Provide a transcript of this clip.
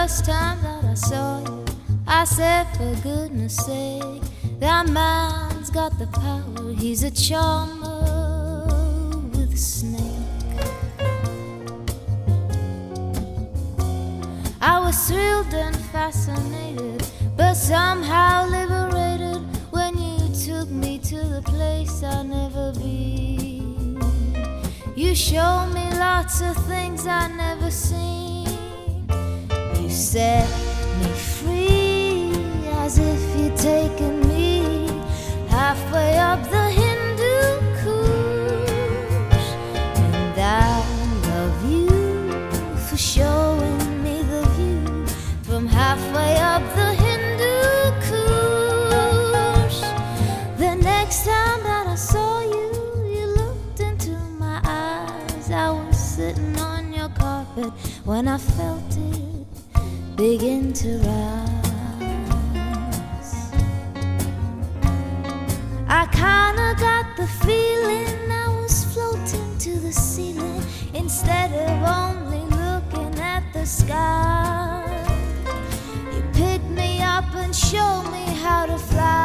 first time that I saw you, I said, for goodness sake, that man's got the power. He's a charmer with a snake. I was thrilled and fascinated, but somehow liberated when you took me to the place I'd never been. You showed me lots of things I'd never seen. You set me free as if you'd taken me halfway up the Hindu Kush. And I love you for showing me the view from halfway up the Hindu Kush. The next time that I saw you, you looked into my eyes. I was sitting on your carpet when I felt it begin to rise. I kinda got the feeling I was floating to the ceiling instead of only looking at the sky. You picked me up and showed me how to fly.